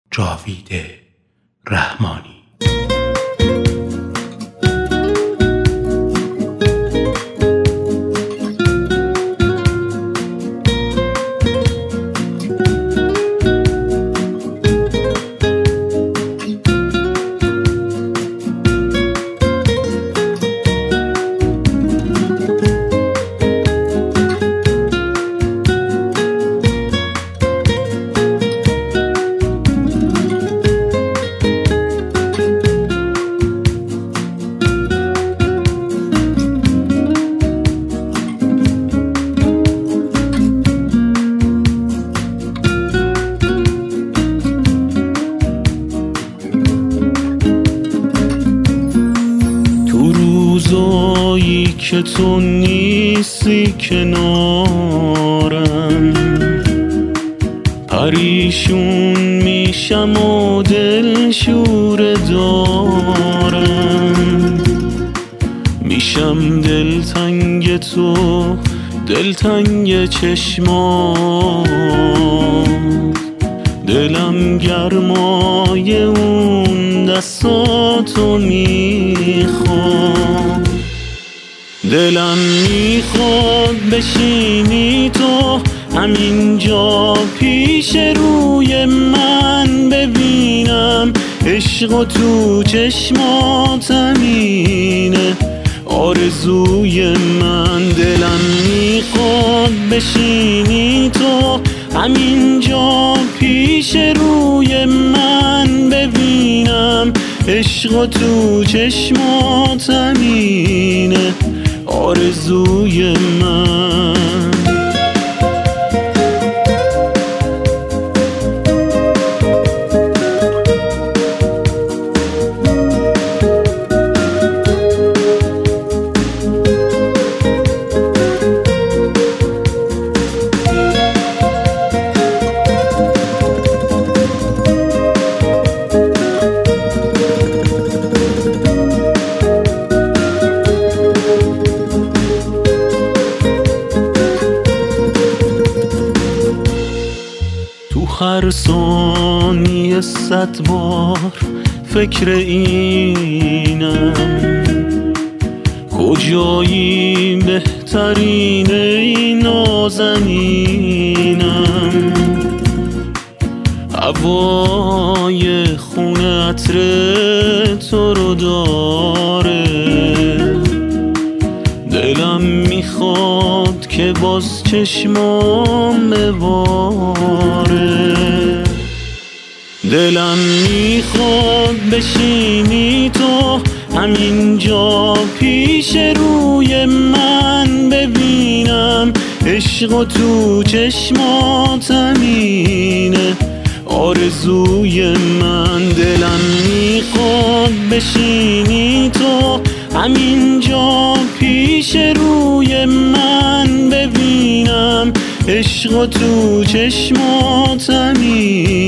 جاوید رحمانی. روزایی که تو نیستی کنارم، پریشون میشم و دل شوره دارم. میشم دلتنگ تو، دلتنگ چشمات، دلم گرمای اون دستاتو میخواد. دلم میخواد بشینی تو همینجا پیش روی من، ببینم عشق تو چشمات همینه آرزوی من. دلم میخواد بشینی تو همینجا پیش روی من، ببینم عشق تو چشمات همینه آرزوی من. هر ثانیه 100 بار فکر اینم، کجایی بهترین ای نازنینم. هوای خون عطر تو رو داره، دلم میخواد که باز چشمام بباره. دلم میخواد بشینی تو همینجا پیش روی من، ببینم عشق تو چشمات همینه آرزوی من. دلم میخواد بشینی تو همینجا پیش روی من، ببینم عشق تو چشمات همینه